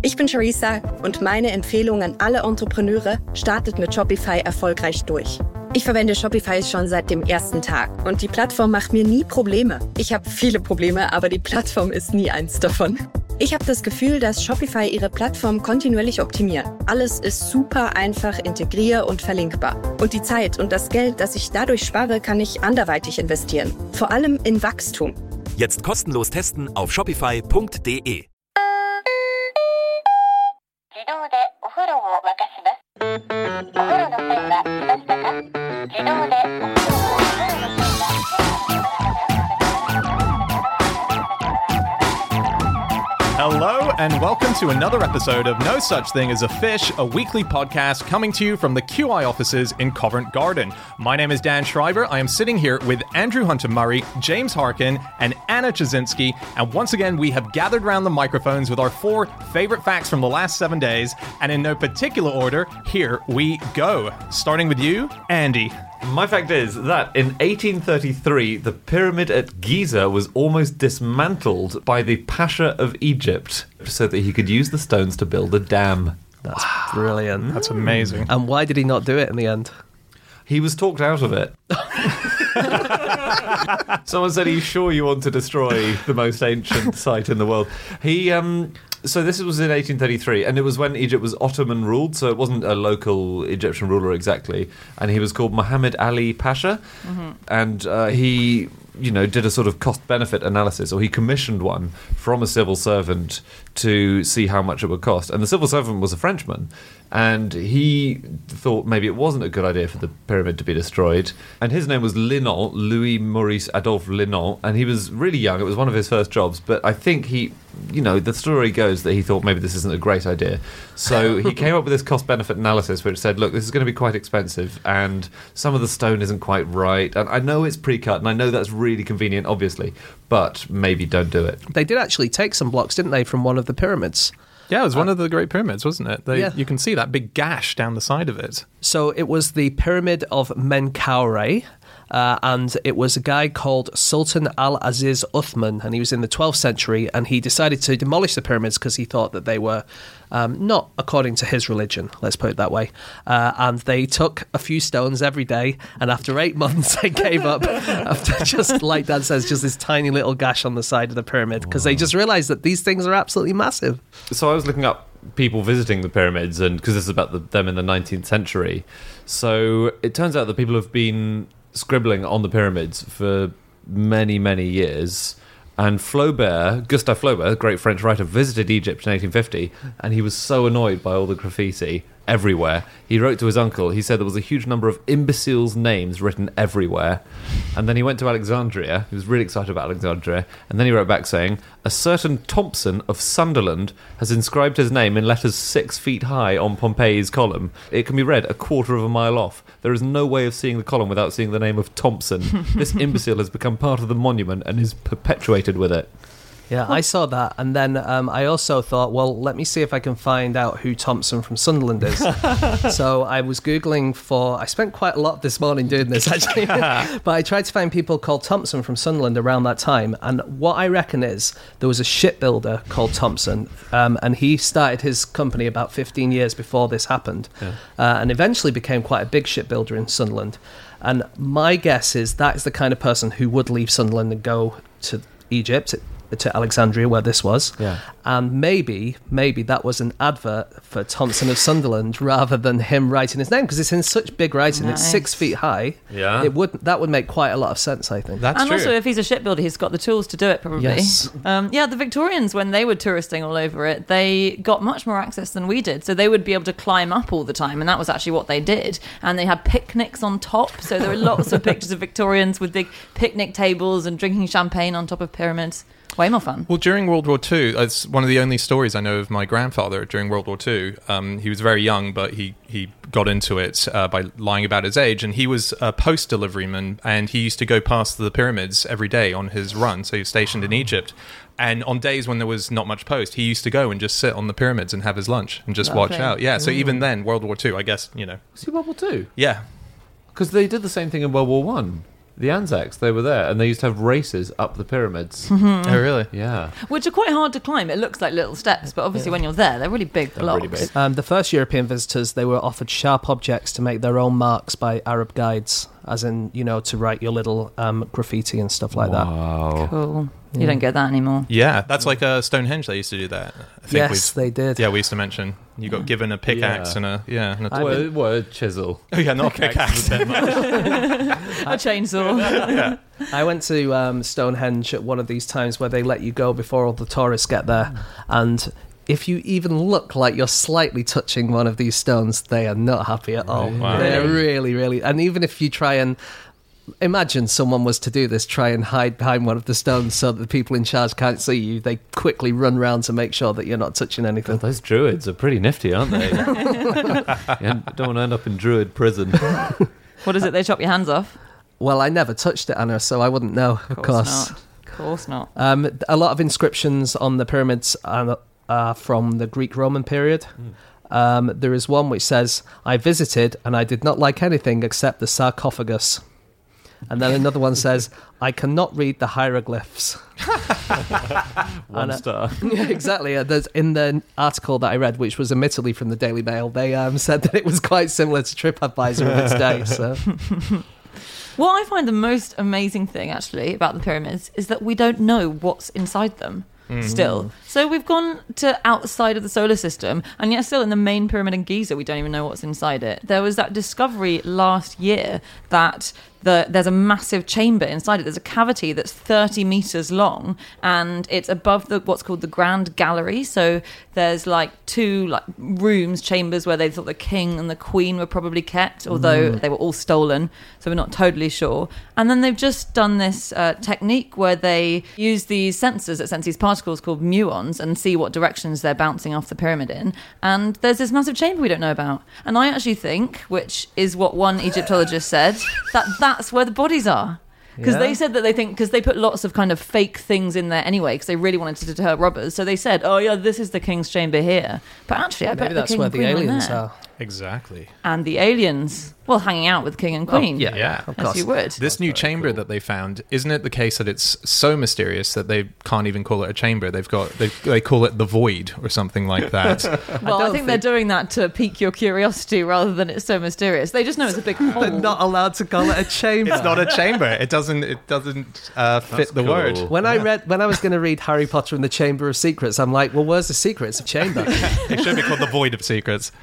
Ich bin Charissa und meine Empfehlung an alle Entrepreneure: startet mit Shopify erfolgreich durch. Ich verwende Shopify schon seit dem ersten Tag und die Plattform macht mir nie Probleme. Ich habe viele Probleme, aber die Plattform ist nie eins davon. Ich habe das Gefühl, dass Shopify ihre Plattform kontinuierlich optimiert. Alles ist super einfach integrier- und verlinkbar. Und die Zeit und das Geld, das ich dadurch spare, kann ich anderweitig investieren. Vor allem in Wachstum. Jetzt kostenlos testen auf shopify.de. Hello and welcome to another episode of No Such Thing as a Fish, a weekly podcast coming to you from the QI offices in Covent Garden. My name is Dan Schreiber. I am sitting here with Andrew Hunter-Murray, James Harkin, and Anna Chazinski. And once again, we have gathered around the microphones with our 4 favorite facts from the last 7 days. And in no particular order, here we go. Starting with you, Andy. My fact is that in 1833, the pyramid at Giza was almost dismantled by the Pasha of Egypt so that he could use the stones to build a dam. That's brilliant. That's amazing. And why did he not do it in the end? He was talked out of it. Someone said, "Are you sure you want to destroy the most ancient site in the world?" So this was in 1833, and it was when Egypt was Ottoman ruled, so it wasn't a local Egyptian ruler exactly. And he was called Muhammad Ali Pasha, and he, did a sort of cost-benefit analysis, or he commissioned one from a civil servant to see how much it would cost. And the civil servant was a Frenchman, and he thought maybe it wasn't a good idea for the pyramid to be destroyed. And his name was Linant, Louis Maurice Adolphe Linant, and he was really young. It was one of his first jobs, but I think he, the story goes that he thought maybe this isn't a great idea. So he came up with this cost-benefit analysis which said, look, this is going to be quite expensive, and some of the stone isn't quite right, and I know it's pre-cut, and I know that's really convenient, obviously, but maybe don't do it. They did actually take some blocks, didn't they, from one of the pyramids? Yeah, it was one of the Great Pyramids, wasn't it? You can see that big gash down the side of it. So it was the Pyramid of Menkaure, and it was a guy called Sultan al-Aziz Uthman, and he was in the 12th century, and he decided to demolish the pyramids because he thought that they were not according to his religion, let's put it that way. And they took a few stones every day, and after 8 months they gave up after, just like Dan says, just this tiny little gash on the side of the pyramid, because they just realised that these things are absolutely massive. So I was looking up people visiting the pyramids, and because this is about them in the 19th century. So it turns out that people have been scribbling on the pyramids for many, many years. And Gustave Flaubert, great French writer, visited Egypt in 1850, and he was so annoyed by all the graffiti everywhere. He wrote to his uncle. He said there was a huge number of imbeciles' names written everywhere. And then he went to Alexandria. He was really excited about Alexandria. And then he wrote back saying, "A certain Thompson of Sunderland has inscribed his name in letters 6 feet high on Pompeii's column. It can be read a quarter of a mile off. There is no way of seeing the column without seeing the name of Thompson. This imbecile has become part of the monument and is perpetuated with it." Yeah, I saw that, and then I also thought, well, let me see if I can find out who Thompson from Sunderland is. So I was Googling I spent quite a lot this morning doing this, actually, but I tried to find people called Thompson from Sunderland around that time, and what I reckon is there was a shipbuilder called Thompson, and he started his company about 15 years before this happened, and eventually became quite a big shipbuilder in Sunderland. And my guess is that is the kind of person who would leave Sunderland and go to Egypt, to Alexandria, where this was. Yeah. And maybe that was an advert for Thompson of Sunderland rather than him writing his name, because it's in such big writing. Nice. It's 6 feet high. Yeah. That would make quite a lot of sense, I think. That's true. And also, if he's a shipbuilder, he's got the tools to do it, probably. Yes. The Victorians, when they were touristing all over it, they got much more access than we did. So they would be able to climb up all the time, and that was actually what they did. And they had picnics on top. So there were lots of pictures of Victorians with big picnic tables and drinking champagne on top of pyramids. Way more fun. Well, during World War II, it's one of the only stories I know of my grandfather during World War II. He was very young, but he got into it by lying about his age, and he was a post deliveryman, and he used to go past the pyramids every day on his run, so he was stationed in Egypt. And on days when there was not much post, he used to go and just sit on the pyramids and have his lunch and just watch out. Yeah, so even then, World War II, I guess, Was it World War II? Yeah. Because they did the same thing in World War One. The Anzacs, they were there, and they used to have races up the pyramids. Oh, really? Yeah. Which are quite hard to climb. It looks like little steps, but obviously when you're there, they're really big blocks. really big. The first European visitors, they were offered sharp objects to make their own marks by Arab guides, as in, to write your little graffiti and stuff like that. Wow. Cool. You don't get that anymore. Yeah, that's like Stonehenge. They used to do that. I think Yes, they did. Yeah, we used to mention you got given a pickaxe and a What a chisel. oh yeah, not a pickaxe. A chainsaw. Yeah. I went to Stonehenge at one of these times where they let you go before all the tourists get there, and if you even look like you're slightly touching one of these stones, they are not happy at all. Wow. They're really, really... And even if you try and... Imagine someone was to do this, try and hide behind one of the stones so that the people in charge can't see you. They quickly run round to make sure that you're not touching anything. Those druids are pretty nifty, aren't they? You don't want to end up in druid prison. What is it? They chop your hands off? Well, I never touched it, Anna, so I wouldn't know, of course. Not. Of course not. A lot of inscriptions on the pyramids are from the Greek-Roman period. There is one which says, "I visited and I did not like anything except the sarcophagus." And then another one says, "I cannot read the hieroglyphs." One star. Yeah, exactly. There's, in the article that I read, which was admittedly from the Daily Mail, they said that it was quite similar to TripAdvisor of its day. So. What I find the most amazing thing, actually, about the pyramids is that we don't know what's inside them. Still. So we've gone to outside of the solar system, and yet still in the main pyramid in Giza, we don't even know what's inside it. There was that discovery last year that there's a massive chamber inside it. There's a cavity that's 30 meters long, and it's above what's called the Grand Gallery. So there's two rooms, chambers where they thought the king and the queen were probably kept, although they were all stolen, so we're not totally sure. And then they've just done this technique where they use these sensors that sense these particles called muons and see what directions they're bouncing off the pyramid in. And there's this massive chamber we don't know about. And I actually think, which is what one Egyptologist said, that's where the bodies are. Because they said that they think, because they put lots of kind of fake things in there anyway, because they really wanted to deter robbers. So they said, oh yeah, this is the king's chamber here. But actually, I bet Maybe the that's king where and the queen were aliens there. are. Exactly. And the aliens, well, hanging out with king and queen. Yeah. Of As course. you would. This new chamber that they found, isn't it the case that it's so mysterious that they can't even call it a chamber? They call it the void or something like that. Well, I think they're doing that to pique your curiosity rather than it's so mysterious. They just know it's a big hole. They're not allowed to call it a chamber. It's not a chamber. It doesn't fit the cool. word. When I was going to read Harry Potter and the Chamber of Secrets, I'm like, well, where's the secret? It's a chamber. It should be called the void of secrets.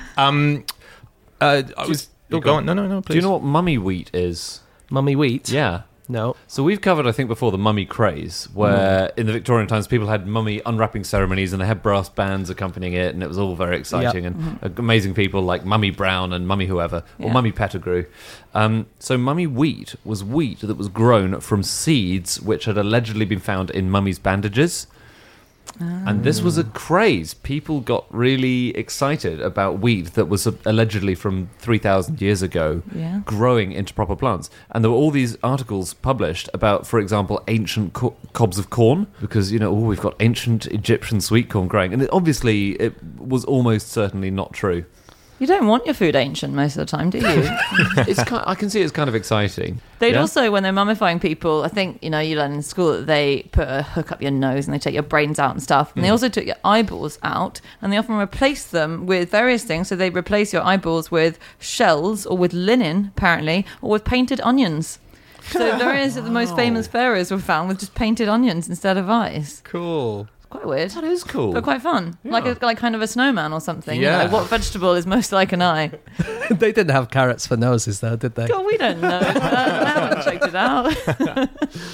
I was go on. No, please. Do you know what mummy wheat is? Mummy wheat? Yeah. No. So we've covered, I think, before the mummy craze, where in the Victorian times people had mummy unwrapping ceremonies and they had brass bands accompanying it, and it was all very exciting and amazing people like Mummy Brown and Mummy whoever, or Mummy Pettigrew. So mummy wheat was wheat that was grown from seeds which had allegedly been found in mummies' bandages. And this was a craze. People got really excited about wheat that was allegedly from 3,000 years ago growing into proper plants. And there were all these articles published about, for example, ancient cobs of corn, because, we've got ancient Egyptian sweet corn growing. And obviously, it was almost certainly not true. You don't want your food ancient most of the time, do you? I can see it's kind of exciting. They'd also, when they're mummifying people, I think, you learn in school that they put a hook up your nose and they take your brains out and stuff. And they also took your eyeballs out, and they often replace them with various things. So they replace your eyeballs with shells or with linen, apparently, or with painted onions. So various of the most famous pharaohs were found with just painted onions instead of eyes. Cool. Quite weird. That is cool. But quite fun. Yeah. Like kind of a snowman or something. Yeah. What vegetable is most like an eye? They didn't have carrots for noses, though, did they? God, we don't know. I haven't checked it out.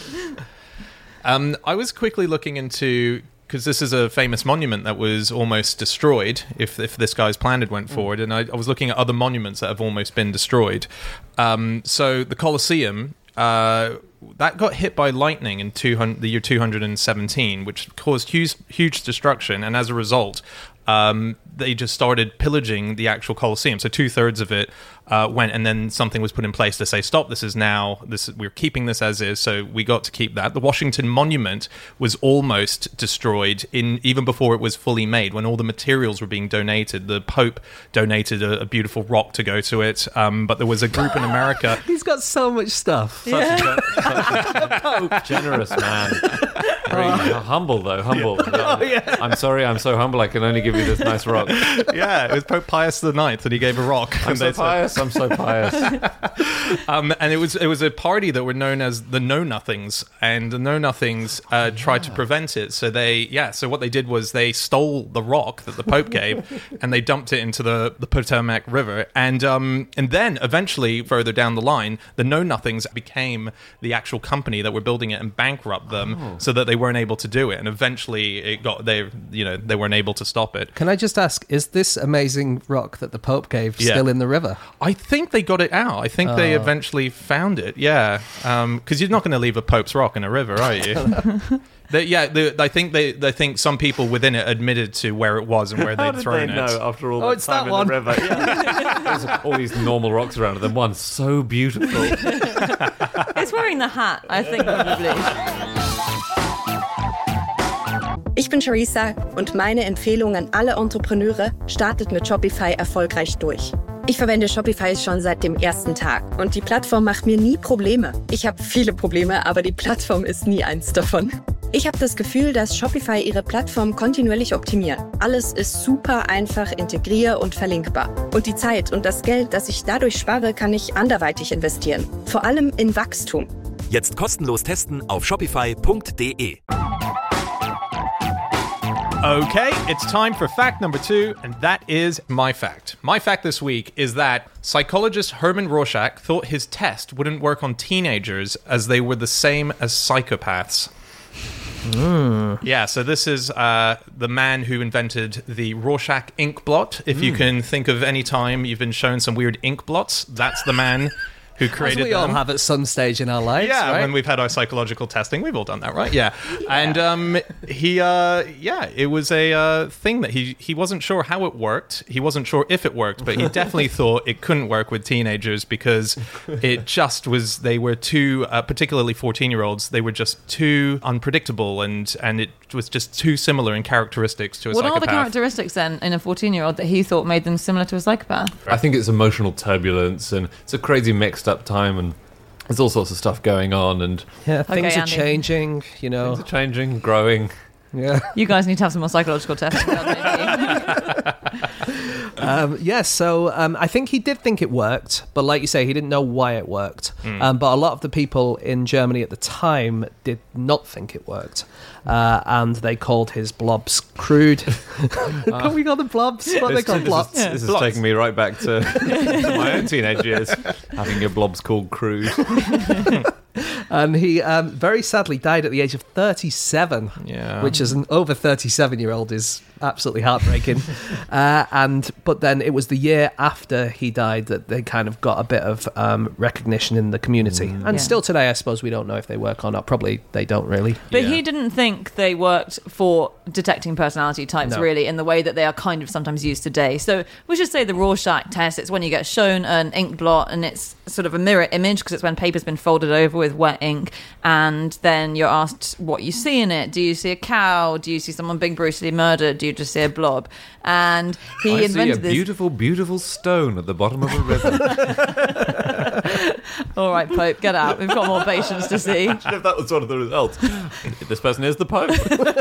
I was quickly looking into, because this is a famous monument that was almost destroyed if this guy's plan had went forward, and I was looking at other monuments that have almost been destroyed. So the Colosseum, that got hit by lightning in the year 217, which caused huge destruction, and as a result, they just started pillaging the actual Colosseum. So 2/3 of it went, and then something was put in place to say, stop, we're keeping this as is, so we got to keep that. The Washington Monument was almost destroyed even before it was fully made, when all the materials were being donated. The Pope donated a beautiful rock to go to it, but there was a group in America. He's got so much stuff. Generous man. Very humble, though. Humble. I'm sorry, I'm so humble, I can only give you this nice rock. Yeah, it was Pope Pius IX that he gave a rock. I'm so pious. And it was a party that were known as the Know Nothings, and the Know Nothings tried to prevent it. So so what they did was they stole the rock that the Pope gave, and they dumped it into the Potomac River, and then eventually further down the line, the Know Nothings became the actual company that were building it and bankrupt them, so that they weren't able to do it, and eventually they weren't able to stop it. Can I just ask, is this amazing rock that the Pope gave still in the river? I think they got it out. I think they eventually found it. Yeah, because you're not going to leave a Pope's rock in a river, are you? I think some people within it admitted to where it was and where they'd thrown it. Know after all that time in the river? Yeah. There's all these normal rocks around, and then one so beautiful. It's wearing the hat, I think, probably. Ich bin Charissa und meine Empfehlung an alle Entrepreneure: startet mit Shopify erfolgreich durch. Ich verwende Shopify schon seit dem ersten Tag und die Plattform macht mir nie Probleme. Ich habe viele Probleme, aber die Plattform ist nie eins davon. Ich habe das Gefühl, dass Shopify ihre Plattform kontinuierlich optimiert. Alles ist super einfach integrier- und verlinkbar. Und die Zeit und das Geld, das ich dadurch spare, kann ich anderweitig investieren. Vor allem in Wachstum. Jetzt kostenlos testen auf shopify.de. Okay, it's time for fact number 2, and that is my fact. My fact this week is that psychologist Herman Rorschach thought his test wouldn't work on teenagers as they were the same as psychopaths. Yeah, so this is the man who invented the Rorschach ink blot. If you can think of any time you've been shown some weird ink blots, that's the man who created As we all have at some stage in our lives, yeah, right? when we've had our psychological testing, we've all done that, right? Yeah. And it was a thing that he wasn't sure how it worked. He wasn't sure if it worked, but he definitely thought it couldn't work with teenagers because it just was, they were too, particularly 14-year-olds, they were just too unpredictable, and it was just too similar in characteristics to a psychopath. What are the characteristics then in a 14-year-old that he thought made them similar to a psychopath? I think it's emotional turbulence, and it's a crazy mixed up time, and there's all sorts of stuff going on, and things are Andy. Changing, you know. Things are changing, growing. Yeah. You guys need to have some more psychological testing done, maybe. So I think he did think it worked, but like you say, he didn't know why it worked. But a lot of the people in Germany at the time did not think it worked. And they called his blobs crude. Can we call them blobs? What are they called? Blobs? This is taking me right back to my own teenage years, having your blobs called crude. And he very sadly died at the age of 37, which as an over 37-year-old is absolutely heartbreaking. But then it was the year after he died that they kind of got a bit of recognition in the community. And still today, I suppose we don't know if they work or not. Probably they don't really. But he didn't think they worked for detecting personality types, really, in the way that they are kind of sometimes used today. So we should say the Rorschach test, it's when you get shown an ink blot, and it's sort of a mirror image because it's when paper's been folded over with wet ink, and then you're asked what you see in it. Do you see a cow? Do you see someone being brutally murdered? Do you just see a blob? And he invented this. I see a beautiful, beautiful stone at the bottom of a river. All right, Pope, get out. We've got more patients to see. Imagine if that was one of the results. This person is the Pope.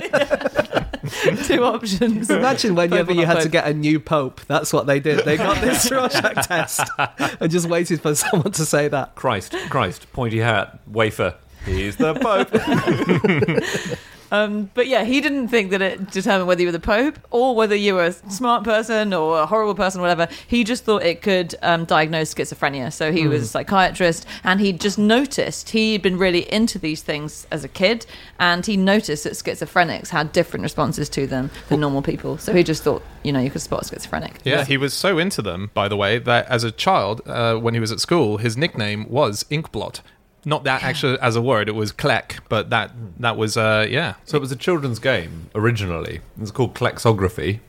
2 options. Imagine whenever you had to get a new pope, that's what they did. They got this Rorschach test and just waited for someone to say that. Christ, pointy hat, wafer. He's the Pope. But yeah, he didn't think that it determined whether you were the Pope or whether you were a smart person or a horrible person, whatever. He just thought it could diagnose schizophrenia. So he was a psychiatrist, and he just noticed, he'd been really into these things as a kid, and he noticed that schizophrenics had different responses to them than normal people. So he just thought, you could spot a schizophrenic. Yeah, he was so into them, by the way, that as a child, when he was at school, his nickname was Inkblot. Not that actually as a word, it was Kleck, but that was, So it was a children's game, originally. It was called Klexography.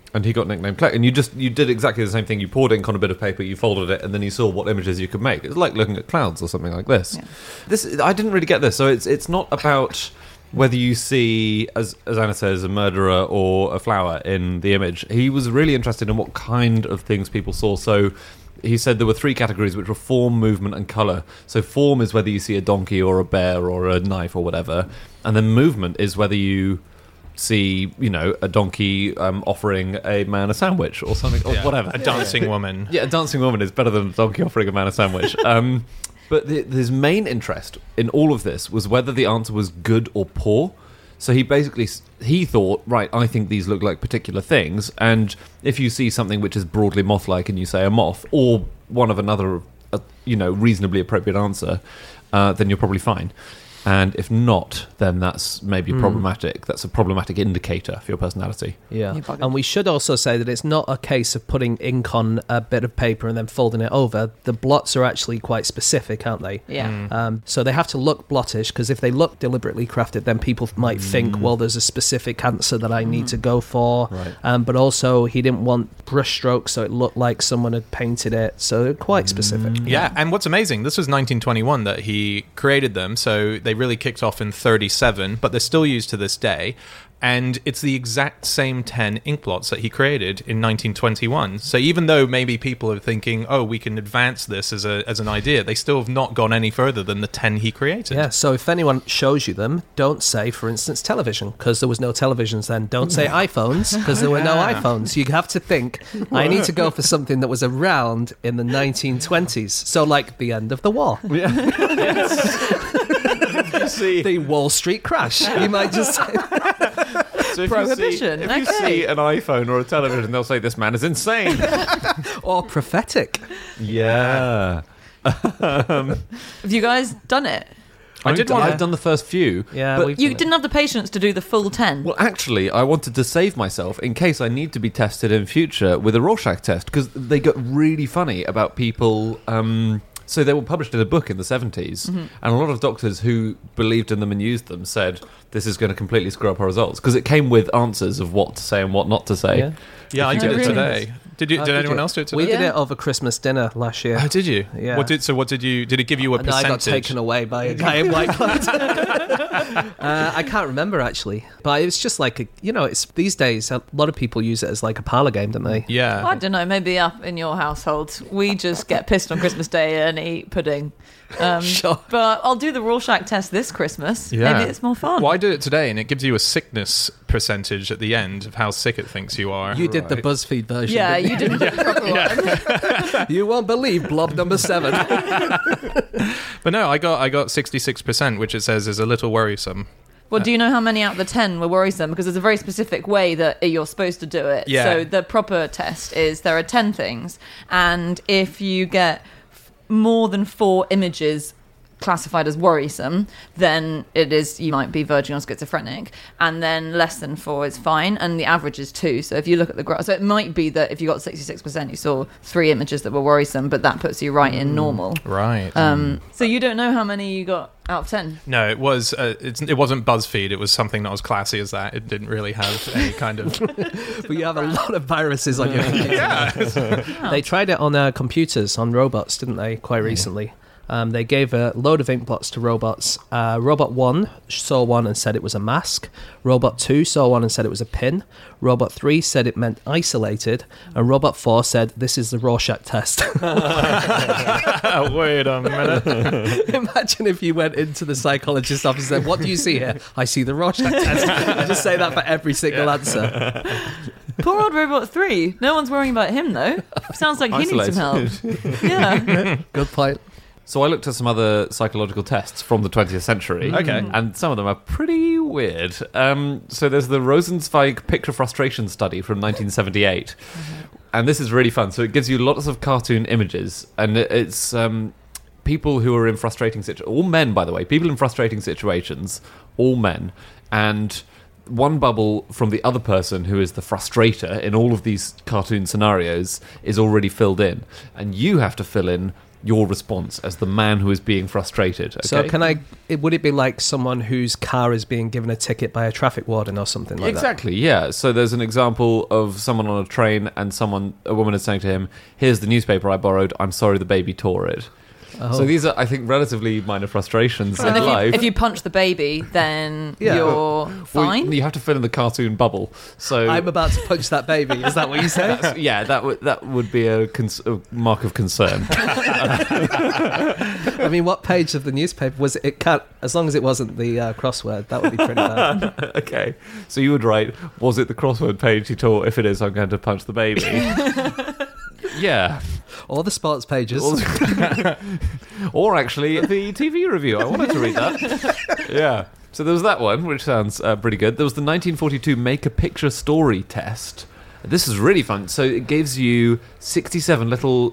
And he got nicknamed Clegg. And you did exactly the same thing. You poured ink on a bit of paper, you folded it, and then you saw what images you could make. It's like looking at clouds or something like this. Yeah. I didn't really get this. So it's not about whether you see, as Anna says, a murderer or a flower in the image. He was really interested in what kind of things people saw. So he said there were 3 categories, which were form, movement, and colour. So form is whether you see a donkey or a bear or a knife or whatever. And then movement is whether you see, a donkey offering a man a sandwich or something, or whatever. A dancing woman. Yeah, a dancing woman is better than a donkey offering a man a sandwich. But his main interest in all of this was whether the answer was good or poor. So he thought, right, I think these look like particular things, and if you see something which is broadly moth-like and you say a moth, or one of another, reasonably appropriate answer, then you're probably fine. And if not, then that's maybe problematic. That's a problematic indicator for your personality. Yeah. And we should also say that it's not a case of putting ink on a bit of paper and then folding it over. The blots are actually quite specific, aren't they? Yeah. So they have to look blottish, because if they look deliberately crafted, then people might think, well, there's a specific answer that I need to go for. Right. But also, he didn't want brush strokes, so it looked like someone had painted it. So they're quite specific. Yeah, and what's amazing, this was 1921 that he created them, so they really kicked off in 37, but they're still used to this day. And it's the exact same 10 ink blots that he created in 1921. So even though maybe people are thinking, oh, we can advance this as an idea, they still have not gone any further than the 10 he created. Yeah, so if anyone shows you them, don't say, for instance, television, because there was no televisions then. Don't say iPhones, because there were no iPhones. You have to think, I need to go for something that was around in the 1920s. So like the end of the war. Yeah. The Wall Street crash. You might just say So if Prohibition. If you see an iPhone or a television, they'll say, this man is insane. or prophetic. Yeah. Have you guys done it? I've done the first few. Yeah, but You didn't have the patience to do the full 10. Well, actually, I wanted to save myself in case I need to be tested in future with a Rorschach test, because they got really funny about people. So they were published in a book in the 70s, and a lot of doctors who believed in them and used them said, this is going to completely screw up our results, because it came with answers of what to say and what not to say. Yeah. I did it really? today. Did anyone else do it today? We did Yeah. it over Christmas dinner last year. Oh, did you? Yeah. What did it give you a And percentage? I got taken away by a guy in white clothes. I can't remember, actually. But it's just like, it's these days, a lot of people use it as like a parlour game, don't they? Yeah. I don't know, maybe up in your household, we just get pissed on Christmas Day and eat pudding. Sure. But I'll do the Rorschach test this Christmas. Yeah. Maybe it's more fun. Well, I did it today, and it gives you a sickness percentage at the end of how sick it thinks you are. You did the BuzzFeed version. Yeah, didn't you didn't do the proper one. You won't believe blob number 7. But no, I got 66%, which it says is a little worrisome. Well, do you know how many out of the 10 were worrisome? Because there's a very specific way that you're supposed to do it. Yeah. So the proper test is there are 10 things, and if you get more than 4 images classified as worrisome, then you might be verging on schizophrenic, and then less than 4 is fine, and the average is 2. So if you look at the graph, so it might be that if you got 66%, you saw 3 images that were worrisome, but that puts you right in normal. Right. So you don't know how many you got out of 10. No, it was. It wasn't BuzzFeed. It was something not as classy as that. It didn't really have any kind of. But you have a lot of viruses on your computer. Yeah. They tried it on computers, on robots, didn't they, quite recently? They gave a load of ink blots to robots. Robot 1 saw one and said it was a mask. Robot 2 saw one and said it was a pin. Robot 3 said it meant isolated. And Robot 4 said, this is the Rorschach test. Wait a minute. Imagine if you went into the psychologist's office and said, what do you see here? I see the Rorschach test. I just say that for every single answer. Poor old Robot 3. No one's worrying about him, though. Sounds like he needs some help. Yeah. Good point. So I looked at some other psychological tests from the 20th century. Okay. And some of them are pretty weird. So there's the Rosenzweig Picture Frustration Study from 1978. And this is really fun. So it gives you lots of cartoon images. And it's people who are in frustrating situations. All men, by the way. People in frustrating situations. All men. And one bubble from the other person who is the frustrator in all of these cartoon scenarios is already filled in. And you have to fill in your response as the man who is being frustrated. Okay? So would it be like someone whose car is being given a ticket by a traffic warden or something like that? Exactly, yeah. So there's an example of someone on a train and a woman is saying to him, here's the newspaper I borrowed, I'm sorry the baby tore it. Oh. So these are, I think, relatively minor frustrations in And life. if you punch the baby, then you're fine. Well, you have to fill in the cartoon bubble. So I'm about to punch that baby. Is that what you say? yeah, that would be a mark of concern. I mean, what page of the newspaper was it? It can't, as long as it wasn't the crossword, that would be pretty bad. Okay, so you would write, was it the crossword page he tore? If it is, I'm going to punch the baby. Yeah. Or the sports pages. Or actually the TV review. I wanted to read that. Yeah. So there was that one, which sounds pretty good. There was the 1942 Make a Picture Story test. This is really fun. So it gives you 67 little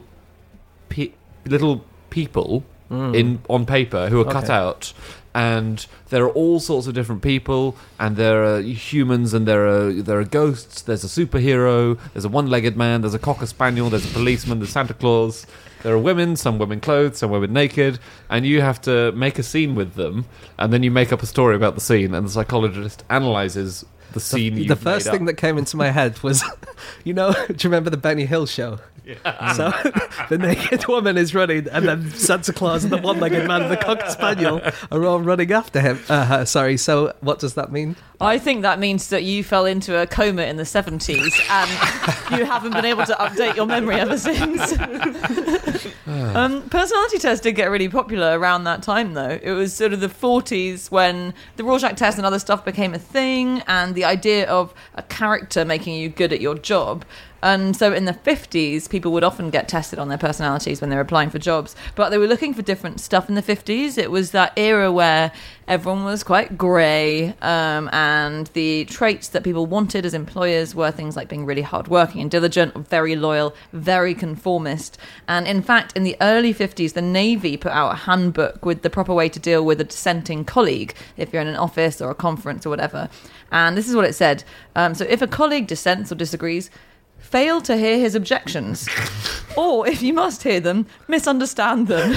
people on paper who are cut out. And there are all sorts of different people, and there are humans, and there are ghosts. There's a superhero. There's a one-legged man. There's a cocker spaniel. There's a policeman. There's Santa Claus. There are women. Some women clothed. Some women naked. And you have to make a scene with them, and then you make up a story about the scene. And the psychologist analyzes the scene. The first thing that came into my head was, do you remember the Benny Hill show? Yeah. So the naked woman is running, and then Santa Claus and the one-legged man and the cocker spaniel are all running after him. Sorry, so what does that mean? I think that means that you fell into a coma in the 70s and you haven't been able to update your memory ever since. Personality tests did get really popular around that time, though. It was sort of the 40s when the Rorschach test and other stuff became a thing, and the idea of a character making you good at your job. And so in the 50s, people would often get tested on their personalities when they were applying for jobs. But they were looking for different stuff in the 50s. It was that era where everyone was quite grey, and the traits that people wanted as employers were things like being really hardworking and diligent, very loyal, very conformist. And in fact, in the early 50s, the Navy put out a handbook with the proper way to deal with a dissenting colleague, if you're in an office or a conference or whatever. And this is what it said. So if a colleague dissents or disagrees, fail to hear his objections. Or, if you must hear them, misunderstand them.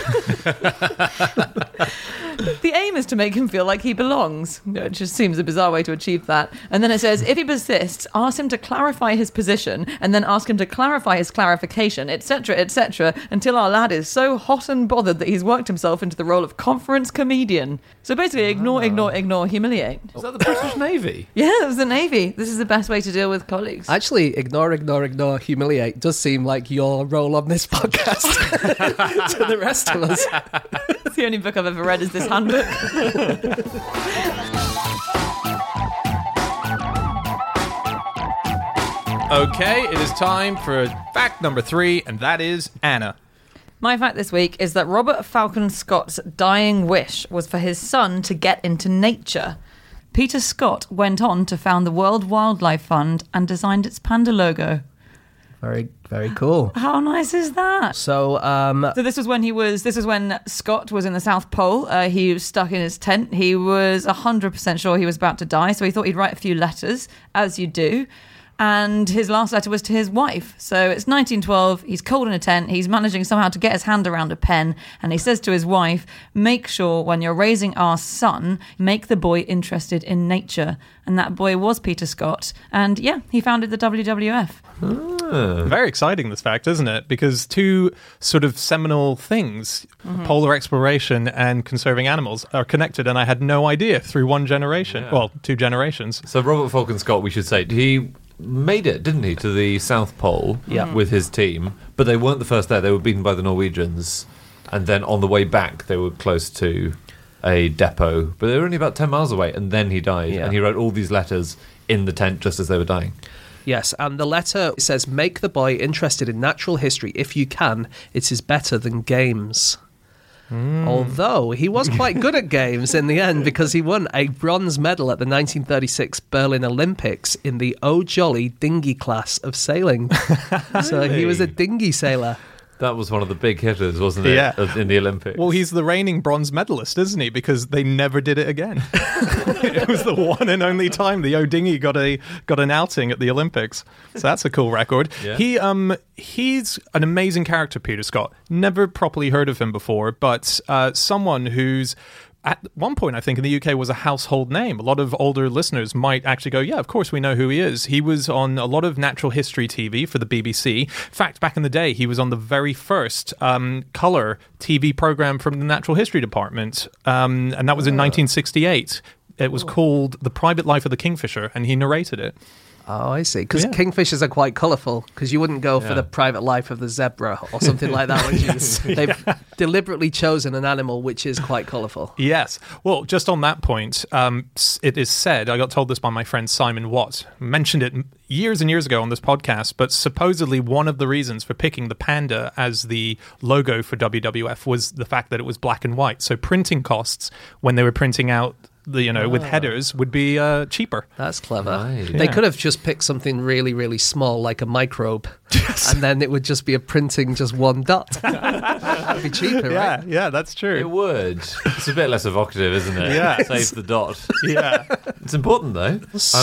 The aim is to make him feel like he belongs. It just seems a bizarre way to achieve that. And then it says, if he persists, ask him to clarify his position, and then ask him to clarify his clarification, etc., until our lad is so hot and bothered that he's worked himself into the role of conference comedian. So basically, ignore, humiliate. Is that the British Navy? Yeah, it was the Navy. This is the best way to deal with colleagues. Actually, ignore, humiliate does seem like your role on this podcast to the rest of us. It's the only book I've ever read is this handbook. Okay, it is time for fact number 3, and that is Anna. My fact this week is that Robert Falcon Scott's dying wish was for his son to get into nature. Peter Scott went on to found the World Wildlife Fund and designed its panda logo. Very, very cool. How nice is that? So this was when Scott was in the South Pole. He was stuck in his tent. He was 100% sure he was about to die, so he thought he'd write a few letters, as you do. And his last letter was to his wife. So it's 1912, he's cold in a tent, he's managing somehow to get his hand around a pen, and he says to his wife, make sure when you're raising our son, make the boy interested in nature. And that boy was Peter Scott. And yeah, he founded the WWF. Very exciting, this fact, isn't it? Because two sort of seminal things, polar exploration and conserving animals, are connected, and I had no idea through one generation. Yeah. Well, 2 generations. So Robert Falcon Scott, we should say, he made it, didn't he, to the South Pole with his team, but they weren't the first there. They were beaten by the Norwegians, and then on the way back they were close to a depot, but they were only about 10 miles away, and then he died, and he wrote all these letters in the tent just as they were dying. Yes, and the letter says, make the boy interested in natural history if you can. It is better than games. Although he was quite good at games in the end, because he won a bronze medal at the 1936 Berlin Olympics in the Oh Jolly dinghy class of sailing. So he was a dinghy sailor. That was one of the big hitters, wasn't it? Yeah. In the Olympics. Well, he's the reigning bronze medalist, isn't he? Because they never did it again. It was the one and only time the O'Dinghy got an outing at the Olympics. So that's a cool record. Yeah. He's an amazing character, Peter Scott. Never properly heard of him before, but someone who's at one point, I think, in the UK was a household name. A lot of older listeners might actually go, yeah, of course we know who he is. He was on a lot of natural history TV for the BBC. In fact, back in the day, he was on the very first colour TV programme from the Natural History Department, and that was in 1968. It was called The Private Life of the Kingfisher, and he narrated it. Oh, I see. Because kingfishers are quite colourful, because you wouldn't go for the private life of the zebra or something like that, would you? They've deliberately chosen an animal which is quite colourful. Yes. Well, just on that point, it is said, I got told this by my friend Simon Watt, mentioned it years and years ago on this podcast, but supposedly one of the reasons for picking the panda as the logo for WWF was the fact that it was black and white. So printing costs, when they were printing out with headers, would be cheaper. That's clever. Right. They could have just picked something really, really small, like a microbe, and then it would just be a printing just one dot. That'd be cheaper, right? Yeah, that's true. It would. It's a bit less evocative, isn't it? Yeah. Saves the dot. Yeah. It's important, though.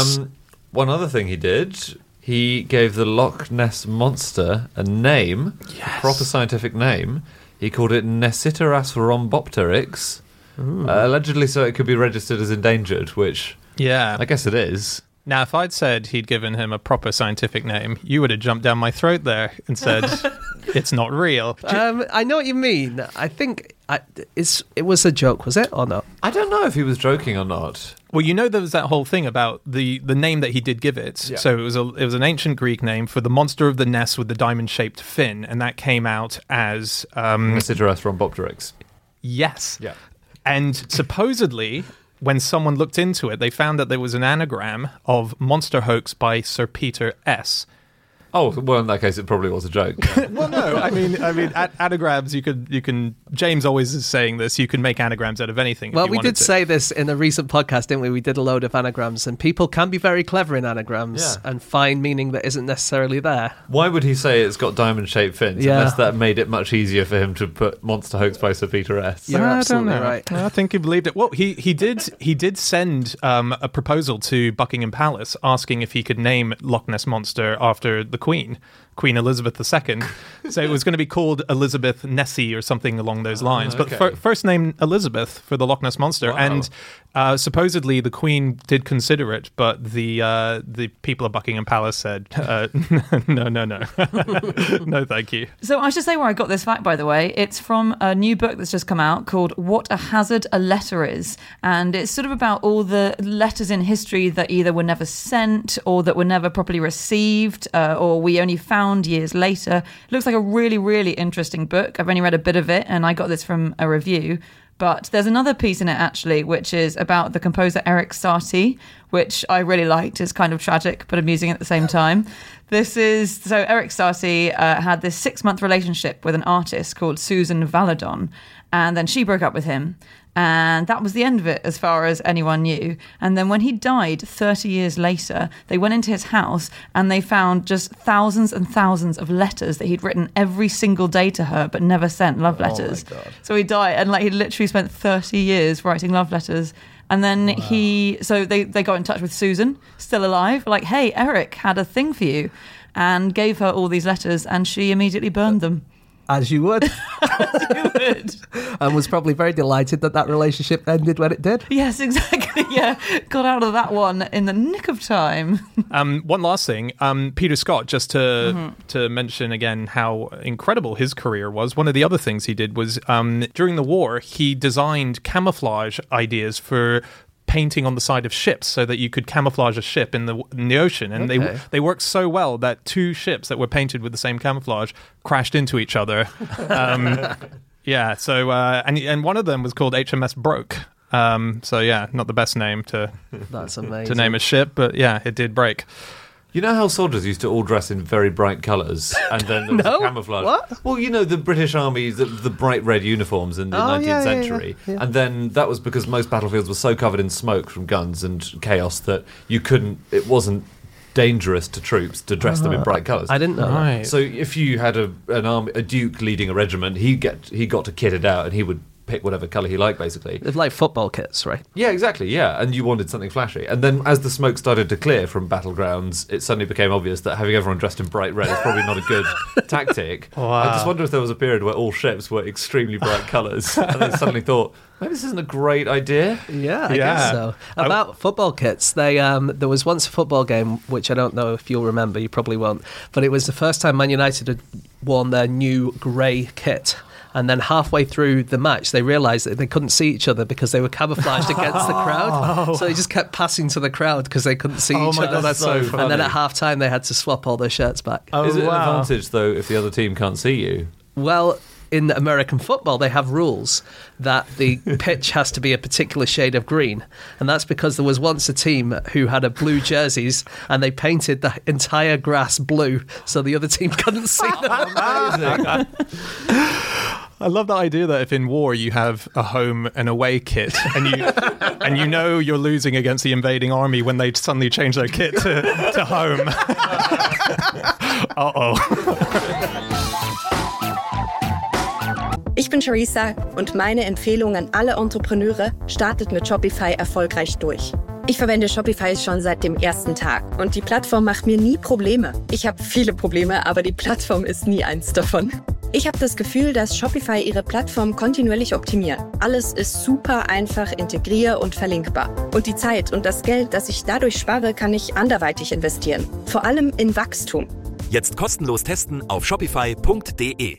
One other thing he did, he gave the Loch Ness Monster a name, a proper scientific name. He called it Nessiteras rhombopteryx. Allegedly so it could be registered as endangered, which I guess it is. Now, if I'd said he'd given him a proper scientific name, you would have jumped down my throat there and said, it's not real. I know what you mean. I think it was a joke, was it, or not? I don't know if he was joking or not. Well, there was that whole thing about the name that he did give it. Yeah. So it was an ancient Greek name for the monster of the Ness with the diamond-shaped fin, and that came out as... Nessiteras rhombopteryx. Yes. Yeah. And supposedly, when someone looked into it, they found that there was an anagram of Monster Hoax by Sir Peter S. Oh, well, in that case, it probably was a joke. Well, no, I mean, anagrams, you can. James always is saying this. You can make anagrams out of anything. Well, we did say this in a recent podcast, didn't we? We did a load of anagrams, and people can be very clever in anagrams and find meaning that isn't necessarily there. Why would he say it's got diamond-shaped fins? Unless that made it much easier for him to put Monster Hoax by Sir Peter S. You're absolutely right. I think he believed it. Well, he did send a proposal to Buckingham Palace asking if he could name Loch Ness Monster after the Queen Elizabeth II. So it was going to be called Elizabeth Nessie or something along those lines. Okay. But first name Elizabeth for the Loch Ness Monster. Wow. And supposedly the Queen did consider it, but the people of Buckingham Palace said, no. No, thank you. So I should say where I got this fact, by the way. It's from a new book that's just come out called What a Hazard a Letter Is. And it's sort of about all the letters in history that either were never sent or that were never properly received or we only found years later. It looks like a really, really interesting book. I've only read a bit of it and I got this from a review. But there's another piece in it, actually, which is about the composer Erik Satie, which I really liked. It's kind of tragic, but amusing at the same time. So Erik Satie had this 6-month relationship with an artist called Susan Valadon, and then she broke up with him. And that was the end of it as far as anyone knew. And then when he died 30 years later, they went into his house and they found just thousands and thousands of letters that he'd written every single day to her but never sent love letters. Oh my God. So he died and he literally spent 30 years writing love letters. And then they got in touch with Susan, still alive, like, hey, Erik had a thing for you, and gave her all these letters and she immediately burned them. As you would. And was probably very delighted that relationship ended when it did. Yes, exactly. Yeah, got out of that one in the nick of time. One last thing, Peter Scott, just to mention again how incredible his career was. One of the other things he did was during the war, he designed camouflage ideas for painting on the side of ships so that you could camouflage a ship in the ocean, and they worked so well that 2 ships that were painted with the same camouflage crashed into each other. Yeah, so and one of them was called HMS Broke. So yeah, not the best name That's amazing. to name a ship, but yeah, it did break. You know how soldiers used to all dress in very bright colours, and then there was No? camouflage? What? Well, you know, the British Army, the bright red uniforms in the 19th century. Yeah. And then that was because most battlefields were so covered in smoke from guns and chaos that it wasn't dangerous to troops to dress them in bright colours. I didn't know that. Right. So if you had a duke leading a regiment, he got to kit it out, and he would pick whatever colour he liked, basically. It's like football kits, right? Yeah, exactly, yeah. And you wanted something flashy. And then as the smoke started to clear from battlegrounds, it suddenly became obvious that having everyone dressed in bright red is probably not a good tactic. Wow. I just wonder if there was a period where all ships were extremely bright colours, and they suddenly thought, maybe this isn't a great idea. Yeah, I guess so. About football kits, there was once a football game, which I don't know if you'll remember, you probably won't, but it was the first time Man United had worn their new grey kit. And then halfway through the match, they realised that they couldn't see each other because they were camouflaged against the crowd. So they just kept passing to the crowd because they couldn't see each my other. God, that's so funny. And then at half-time, they had to swap all their shirts back. Oh, Is it wow. an advantage, though, if the other team can't see you? Well, in American football, they have rules that the pitch has to be a particular shade of green. And that's because there was once a team who had a blue jerseys and they painted the entire grass blue so the other team couldn't see them. Amazing. I love that idea that if in war you have a home and away kit, and you know you're losing against the invading army when they suddenly change their kit to home. Uh-oh. Ich bin Charissa und meine Empfehlung an alle Entrepreneure: startet mit Shopify erfolgreich durch. Ich verwende Shopify schon seit dem ersten Tag und die Plattform macht mir nie Probleme. Ich habe viele Probleme, aber die Plattform ist nie eins davon. Ich habe das Gefühl, dass Shopify ihre Plattform kontinuierlich optimiert. Alles ist super einfach integrier- und verlinkbar. Und die Zeit und das Geld, das ich dadurch spare, kann ich anderweitig investieren. Vor allem in Wachstum. Jetzt kostenlos testen auf shopify.de.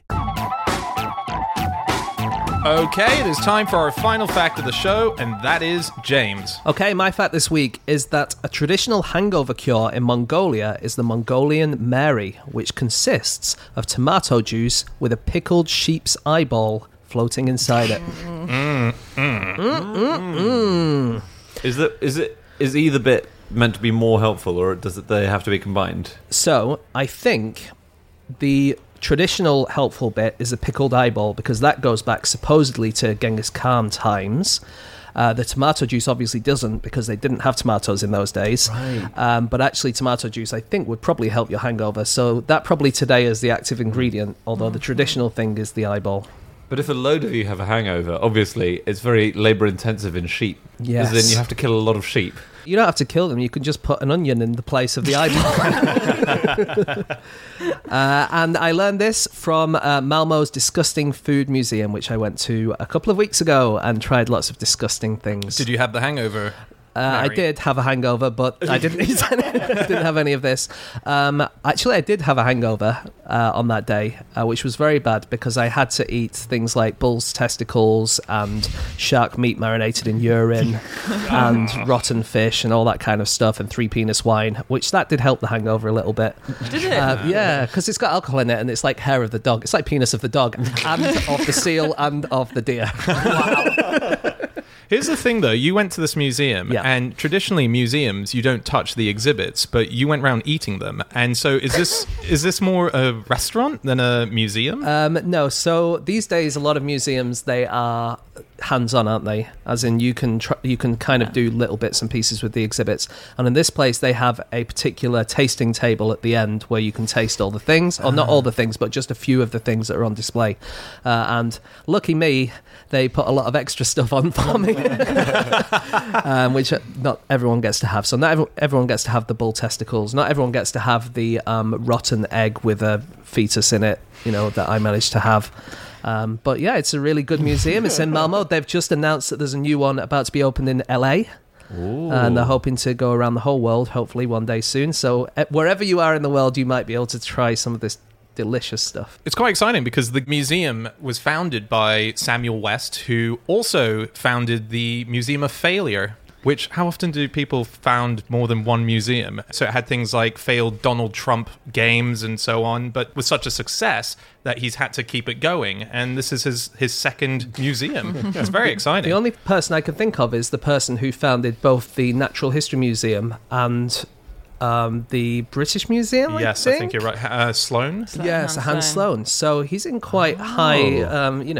Okay, it is time for our final fact of the show, and that is James. Okay, my fact this week is that a traditional hangover cure in Mongolia is the Mongolian Mary, which consists of tomato juice with a pickled sheep's eyeball floating inside it. Is either bit meant to be more helpful, or they have to be combined? So, I think the traditional helpful bit is a pickled eyeball because that goes back supposedly to Genghis Khan times. The tomato juice obviously doesn't because they didn't have tomatoes in those days. Right. But actually tomato juice I think would probably help your hangover. So that probably today is the active ingredient, although the traditional thing is the eyeball. But if a load of you have a hangover, obviously it's very labour intensive in sheep. Yes. As in you have to kill a lot of sheep. You don't have to kill them. You can just put an onion in the place of the eyeball. And I learned this from Malmo's Disgusting Food Museum, which I went to a couple of weeks ago and tried lots of disgusting things. Did you have the hangover? I did have a hangover, but I didn't didn't have any of this. Actually, I did have a hangover on that day, which was very bad because I had to eat things like bull's testicles and shark meat marinated in urine and rotten fish and all that kind of stuff and 3 penis wine, which that did help the hangover a little bit. Did it? Yeah, because it's got alcohol in it and it's like hair of the dog. It's like penis of the dog and of the seal and of the deer. Here's the thing, though. You went to this museum, Yeah. and traditionally museums, you don't touch the exhibits, but you went around eating them. And so is this more a restaurant than a museum? No, so these days a lot of museums, they are hands-on, aren't they? As in you can kind of do little bits and pieces with the exhibits. And in this place they have a particular tasting table at the end where you can taste all the things, or not all the things, but just a few of the things that are on display. And lucky me, they put a lot of extra stuff on for me, which not everyone gets to have. So not everyone gets to have the bull testicles. Not everyone gets to have the rotten egg with a fetus in it, that I managed to have. But yeah, it's a really good museum. It's in Malmo. They've just announced that there's a new one about to be opened in LA. Ooh. And they're hoping to go around the whole world, hopefully one day soon. So wherever you are in the world, you might be able to try some of this delicious stuff. It's quite exciting because the museum was founded by Samuel West, who also founded the Museum of Failure. Which, how often do people found more than one museum? So it had things like failed Donald Trump games and so on, but with such a success that he's had to keep it going. And this is his second museum. It's very exciting. The only person I can think of is the person who founded both the Natural History Museum and the British Museum, Yes, I think you're right. Sloane? Yes, Hans Sloane. So he's in quite high,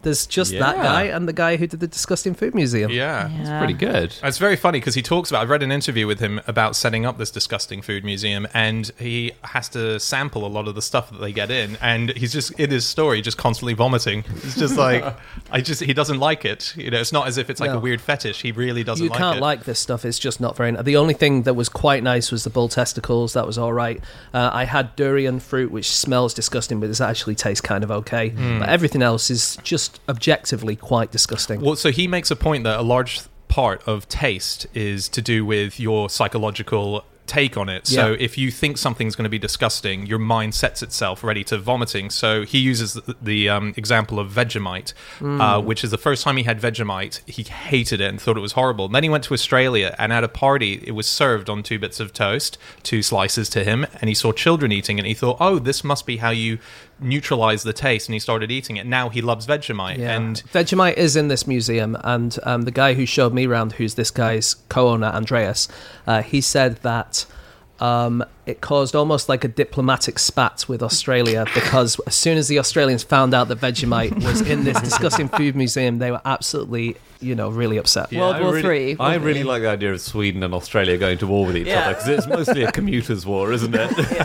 There's just that guy and the guy who did the Disgusting Food Museum. Yeah. Yeah. It's pretty good. It's very funny because he talks about, I've read an interview with him about setting up this Disgusting Food Museum, and he has to sample a lot of the stuff that they get in, and he's just, in his story, just constantly vomiting. It's just like, he doesn't like it. You know, it's not as if it's like a weird fetish. He really doesn't like it. You can't like this stuff. It's just not very... The only thing that was quite nice was the bull testicles. That was all right. I had durian fruit, which smells disgusting, but it actually tastes kind of okay. But everything else is just objectively quite disgusting. Well, so he makes a point that a large part of taste is to do with your psychological take on it. So if you think something's going to be disgusting, your mind sets itself ready to vomiting. So he uses the example of Vegemite, which is the first time he had Vegemite, he hated it and thought it was horrible. And then he went to Australia, and at a party, it was served on 2 bits of toast, 2 slices to him, and he saw children eating it, and he thought, oh, this must be how you neutralize the taste, and he started eating it. Now he loves Vegemite. And Vegemite is in this museum, and the guy who showed me around, who's this guy's co-owner, Andreas, he said that it caused almost like a diplomatic spat with Australia, because as soon as the Australians found out that Vegemite was in this Disgusting Food Museum, they were absolutely, really upset. World War III. I really like the idea of Sweden and Australia going to war with each other, because it's mostly a commuters' war, isn't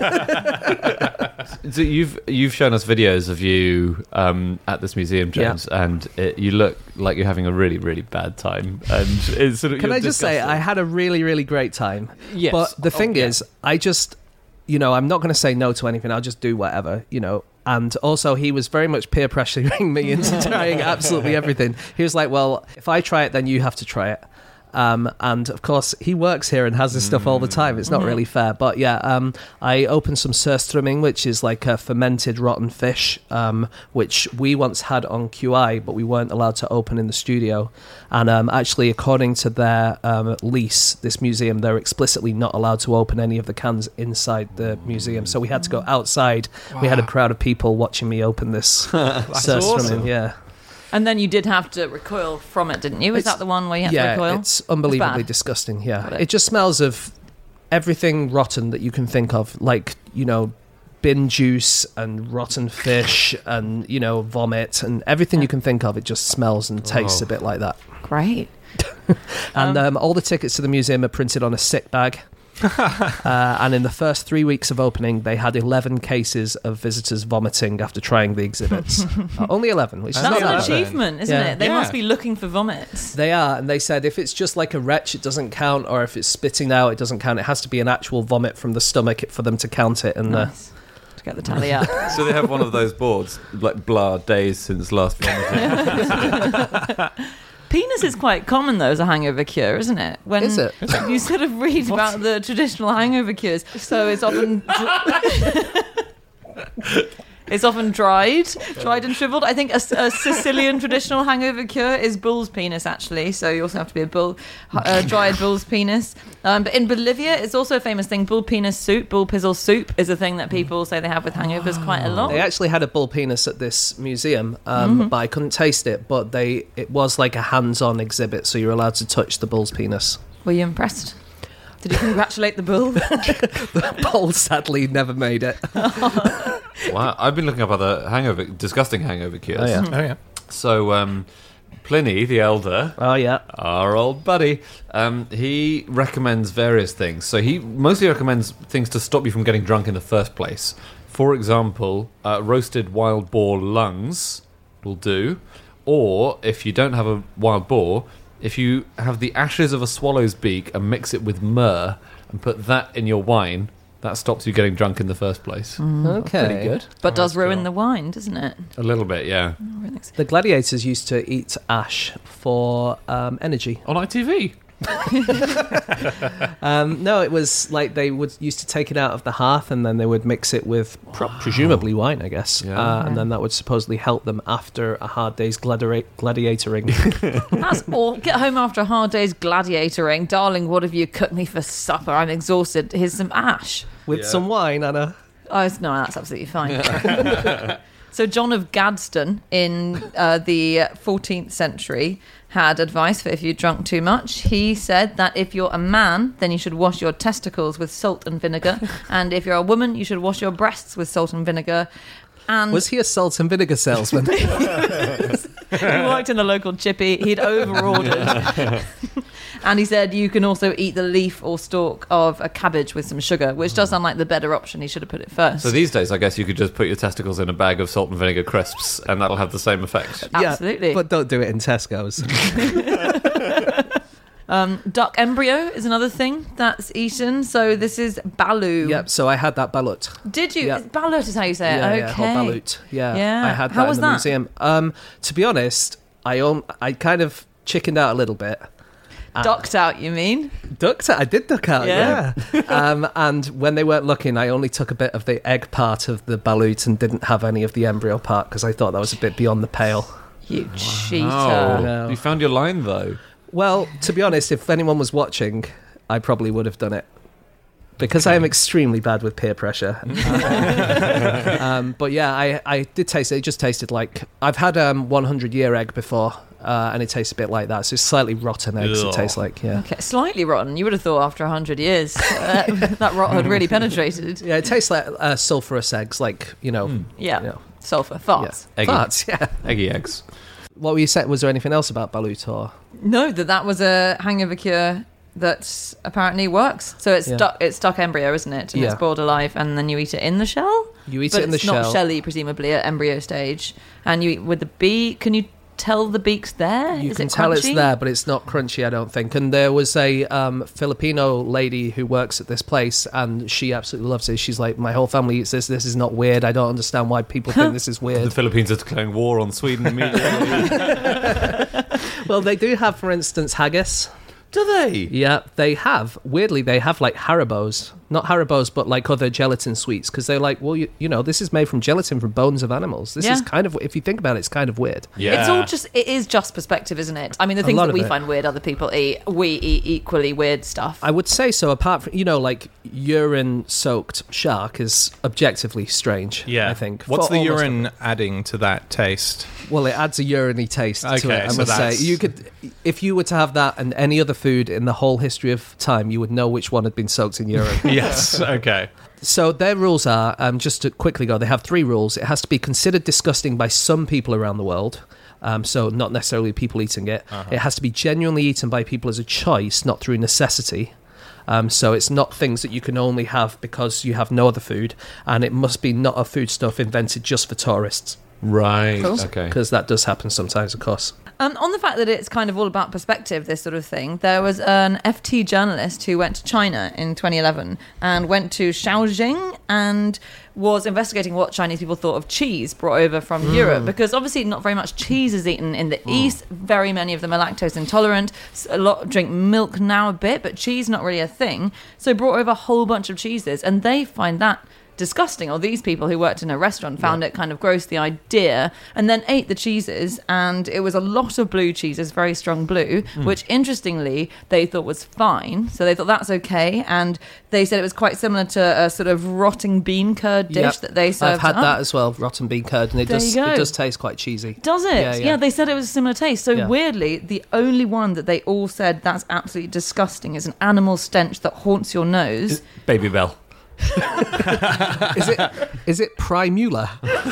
it? So you've shown us videos of you at this museum, James, and you look like you're having a really, really bad time. And it's sort of, Can I just say, I had a really, really great time. Yes. But the thing is, I just, I'm not going to say no to anything. I'll just do whatever, And also, he was very much peer pressuring me into trying absolutely everything. He was like, well, if I try it, then you have to try it. And of course, he works here and has this stuff all the time. It's not really fair. But yeah, I opened some surströmming, which is like a fermented rotten fish, which we once had on QI, but we weren't allowed to open in the studio. And actually, according to their lease, this museum, they're explicitly not allowed to open any of the cans inside the museum. So we had to go outside. Wow. We had a crowd of people watching me open this surströmming. Awesome. Yeah. And then you did have to recoil from it, didn't you? Is that the one where you had to recoil? Yeah, it's unbelievably disgusting, It just smells of everything rotten that you can think of, like, bin juice and rotten fish and, vomit and everything you can think of. It just smells and tastes a bit like that. Great. And all the tickets to the museum are printed on a sick bag. And in the first 3 weeks of opening, they had 11 cases of visitors vomiting after trying the exhibits. Only 11, which is That's not an bad. achievement, isn't it? They must be looking for vomits. They are, and they said if it's just like a retch, it doesn't count, or if it's spitting out, it doesn't count. It has to be an actual vomit from the stomach for them to count it. And nice. To get the tally up. So they have one of those boards, like blah, days since last vomiting. Penis is quite common, though, as a hangover cure, isn't it? When is it? You sort of read about the traditional hangover cures, so it's often... It's often dried and shriveled. I think a Sicilian traditional hangover cure is bull's penis, actually. So you also have to be a dried bull's penis. But in Bolivia, it's also a famous thing. Bull penis soup, bull pizzle soup is a thing that people say they have with hangovers quite a lot. They actually had a bull penis at this museum, but I couldn't taste it. But it was like a hands-on exhibit, so you're allowed to touch the bull's penis. Were you impressed? Did you congratulate the bull? The bull sadly never made it. Wow, I've been looking up other disgusting hangover cures. Oh yeah. So Pliny the Elder, our old buddy, he recommends various things. So he mostly recommends things to stop you from getting drunk in the first place. For example, roasted wild boar lungs will do. Or if you don't have a wild boar, if you have the ashes of a swallow's beak and mix it with myrrh and put that in your wine, that stops you getting drunk in the first place. Okay. Pretty good. But does ruin the wine, doesn't it? A little bit, yeah. The gladiators used to eat ash for energy. On ITV? No, it was like they used to take it out of the hearth and then they would mix it with presumably wine, I guess. And then that would supposedly help them after a hard day's gladiatoring. Or get home after a hard day's gladiatoring. Darling, what have you cooked me for supper? I'm exhausted. Here's some ash. With some wine, Anna. Oh, no, that's absolutely fine. So John of Gadsden in the 14th century had advice for if you drunk too much. He said that if you're a man, then you should wash your testicles with salt and vinegar. And if you're a woman, you should wash your breasts with salt and vinegar. And was he a salt and vinegar salesman? He worked in a local chippy. He'd over-ordered. And he said you can also eat the leaf or stalk of a cabbage with some sugar, which does sound like the better option. He should have put it first. So these days, I guess you could just put your testicles in a bag of salt and vinegar crisps, and that'll have the same effect. Absolutely. Yeah, but don't do it in Tesco's. Duck embryo is another thing that's eaten. So this is balut. Yep, so I had that balut. Did you? Yep. Balut is how you say it. Yeah, Okay. or balut. Yeah, Yeah. I had How that was in the that? museum. To be honest, I kind of chickened out a little bit. Ducked out, you mean? I did duck out, Yeah. yeah. And when they weren't looking, I only took a bit of the egg part of the balut and didn't have any of the embryo part because I thought that was a bit beyond the pale. You cheater. Oh, No. you found your line though. Well, to be honest, if anyone was watching, I probably would have done it. Because I am extremely bad with peer pressure. But yeah, I did taste it. It just tasted like... I've had 100-year egg before, and it tastes a bit like that. So it's slightly rotten eggs it tastes like, yeah. Okay, slightly rotten. You would have thought after 100 years that rot had really penetrated. Yeah, it tastes like sulphurous eggs, like, Yeah. You know. Sulfur. Farts. Yeah. Eggy. Farts, yeah. Eggy eggs. What were you saying? Was there anything else about balut or... No, that was a hangover cure that apparently works. So it's duck embryo, isn't it? And Yeah. it's boiled alive, and then you eat it in the shell. You eat But it in the it's not shell. shelly, presumably at embryo stage. And you eat with the beak. Can you tell the beak's there? You Is can it tell it's crunchy? there, but it's not crunchy, I don't think. And there was a Filipino lady who works at this place, and she absolutely loves it. She's like, my whole family eats this. This is not weird. I don't understand why people think this is The weird. Philippines are declaring war on Sweden immediately. Well, they do have, for instance, haggis. Do they? Yeah, they have. Weirdly, they have like Haribos. Not Haribos, but like other gelatin sweets. Because they're like, well, you know, this is made from gelatin from bones of animals. This is Yeah. kind of, if you think about it, it's kind of weird. Yeah. It's all just, it is just perspective, isn't it? I mean, the things lot that of we it. find weird, other people eat. We eat equally weird stuff. I would say so, apart from, you know, like urine-soaked shark is objectively strange, Yeah. I think. What's For the almost urine adding to that taste? Well, it adds a urine-y taste to Okay, it, I so must say. that's- You could, if you were to have that and any other food in the whole history of time, you would know which one had been soaked in urine. Yes. Okay. So their rules are, just to quickly go, they have 3 rules. It has to be considered disgusting by some people around the world. So not necessarily people eating it. It has to be genuinely eaten by people as a choice, not through necessity. So it's not things that you can only have because you have no other food. And it must be not a foodstuff invented just for tourists. Right. Cool. Okay. Because that does happen sometimes, of course. On the fact that it's kind of all about perspective, this sort of thing, there was an FT journalist who went to China in 2011 and went to Shaoxing and was investigating what Chinese people thought of cheese brought over from Europe, because obviously not very much cheese is eaten in the East. Very many of them are lactose intolerant. A lot drink milk now a bit, but cheese not really a thing. So brought over a whole bunch of cheeses, and they find that disgusting, or these people who worked in a restaurant found it kind of gross, the idea, and then ate the cheeses, and it was a lot of blue cheeses, very strong blue, which interestingly they thought was fine, so they thought that's okay, and they said it was quite similar to a sort of rotting bean curd dish Yep. that they served I've had up. that as well, rotten bean curd, and it There does you go. it does taste quite cheesy. Does it? Yeah. They said it was a similar taste. So Yeah. weirdly, the only one that they all said that's absolutely disgusting is an animal stench that haunts your nose. Baby Bell. Is it Primula?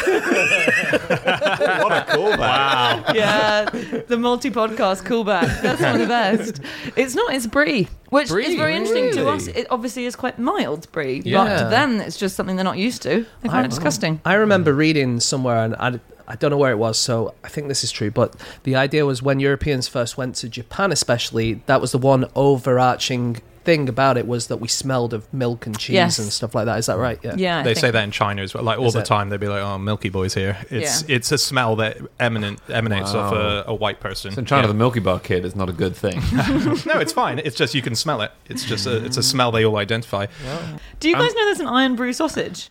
What a callback. Yeah, the multi-podcast callback. That's one of the best. It's not, it's brie, which Brie, is very interesting to really? us. It obviously is quite mild brie, but Yeah. to them, it's just something they're not used to. They find it disgusting. I remember reading somewhere, and I don't know where it was, so I think this is true, but the idea was when Europeans first went to Japan especially, that was the one overarching thing about it, was that we smelled of milk and cheese Yes. and stuff like that. Is that right? Yeah, I They think. say that in China as well. Like all Is the it? time, they'd be like, "Oh, Milky Boy's here." It's a smell that emanates off a white person. So in China, Yeah. the Milky Bar kid is not a good thing. No, it's fine. It's just you can smell it. It's just it's a smell they all identify. Do you guys know there's an iron brew sausage?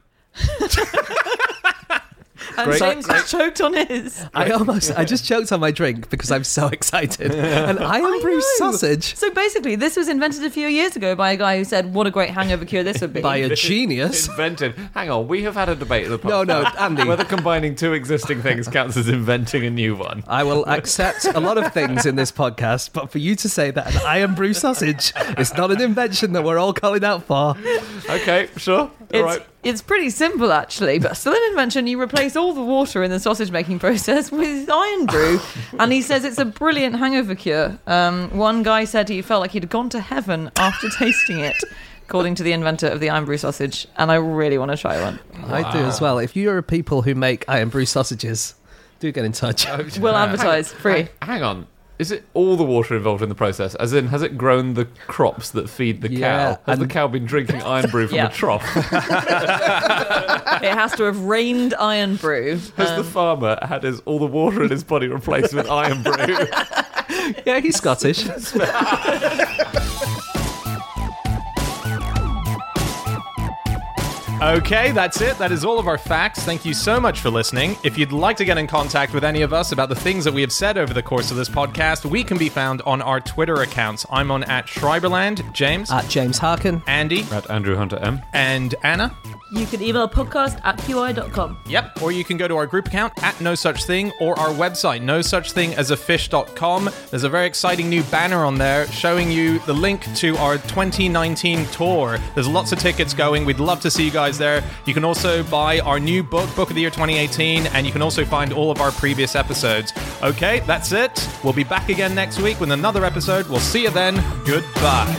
And Great. James has choked on his. I just choked on my drink because I'm so excited. An iron brew know. sausage So basically, this was invented a few years ago by a guy who said, "What a great hangover cure this would be." by a genius. Invented. Hang on, we have had a debate in the No, podcast. no, Andy. Whether combining 2 existing things counts as inventing a new one. I will accept a lot of things in this podcast, but for you to say that an iron brew sausage is not an invention that we're all calling out for. Okay, sure. It's pretty simple, actually, but still an invention. You replace all the water in the sausage-making process with iron brew. And he says it's a brilliant hangover cure. One guy said he felt like he'd gone to heaven after tasting it, according to the inventor of the iron brew sausage. And I really want to try one. I do as well. If you're people who make iron brew sausages, do get in touch. We'll advertise free. Hang on. Is it all the water involved in the process? As in, has it grown the crops that feed the cow? Has the cow been drinking iron brew from a trough? It has to have rained iron brew. Has the farmer had all the water in his body replaced with iron brew? Yeah, he's Scottish. Okay, that's it. That is all of our facts. Thank you so much for listening. If you'd like to get in contact with any of us about the things that we have said over the course of this podcast, we can be found on our Twitter accounts. I'm on @Schreiberland, James. @James Harkin. Andy. @Andrew Hunter M. And Anna. You can email podcast@qi.com. Yep, or you can go to our group account @NoSuchThing or our website, NoSuchThingAsAFish.com. There's a very exciting new banner on there showing you the link to our 2019 tour. There's lots of tickets going. We'd love to see you guys there. You can also buy our new book of the year 2018, and you can also find all of our previous episodes. Okay, that's it. We'll be back again next week with another episode. We'll see you then. Goodbye.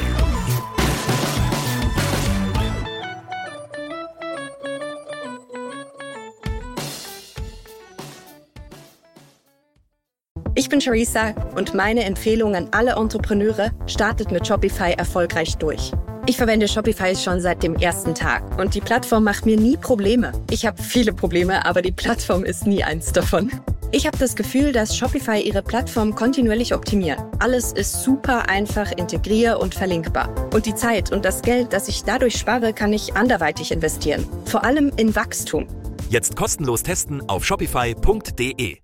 Ich bin Charissa und meine Empfehlung an alle Entrepreneure: startet mit Shopify erfolgreich durch. Ich verwende Shopify schon seit dem ersten Tag und die Plattform macht mir nie Probleme. Ich habe viele Probleme, aber die Plattform ist nie eins davon. Ich habe das Gefühl, dass Shopify ihre Plattform kontinuierlich optimiert. Alles ist super einfach integrier- und verlinkbar. Und die Zeit und das Geld, das ich dadurch spare, kann ich anderweitig investieren. Vor allem in Wachstum. Jetzt kostenlos testen auf shopify.de.